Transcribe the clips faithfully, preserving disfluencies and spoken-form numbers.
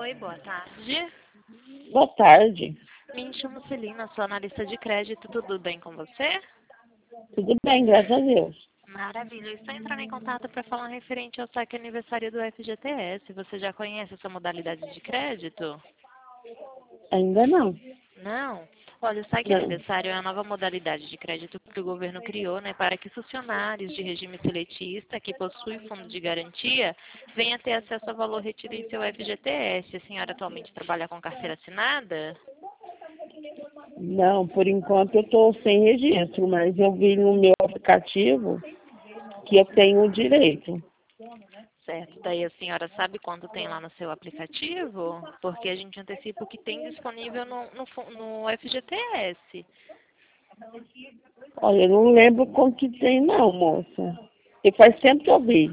Oi, boa tarde. Boa tarde. Me chamo Celina, sou analista de crédito. Tudo bem com você? Tudo bem, graças a Deus. Maravilha. Eu estou entrando em contato para falar referente ao saque aniversário do F G T S. Você já conhece essa modalidade de crédito? Ainda não. Não? Olha, o saque Não. aniversário é a nova modalidade de crédito que o governo criou, né, para que funcionários de regime seletista que possuem fundo de garantia venham ter acesso ao valor retido em seu F G T S. A senhora atualmente trabalha com carteira assinada? Não, por enquanto eu estou sem registro, mas eu vi no meu aplicativo que eu tenho o direito. Certo. Daí a senhora sabe quanto tem lá no seu aplicativo? Porque a gente antecipa o que tem disponível no, no, fu- no F G T S. Olha, eu não lembro quanto que tem não, moça. E faz tempo que eu vi.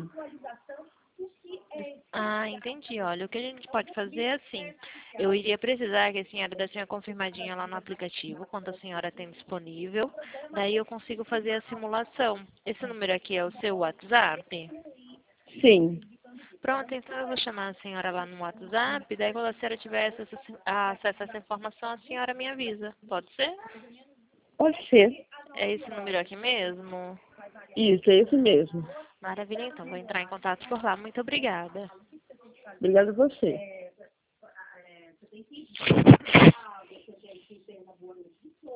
Ah, entendi. Olha, o que a gente pode fazer é assim. Eu iria precisar que a senhora desse uma confirmadinha lá no aplicativo, quanto a senhora tem disponível. Daí eu consigo fazer a simulação. Esse número aqui é o seu WhatsApp? Sim, Pronto, então eu vou chamar a senhora lá no WhatsApp. Daí quando a senhora tiver acesso a acesso a essa informação, a senhora me avisa. Pode ser? pode ser. É esse número aqui mesmo? Isso, é isso mesmo. Maravilha, então. Vou entrar em contato por lá. Muito obrigada. Obrigada a você.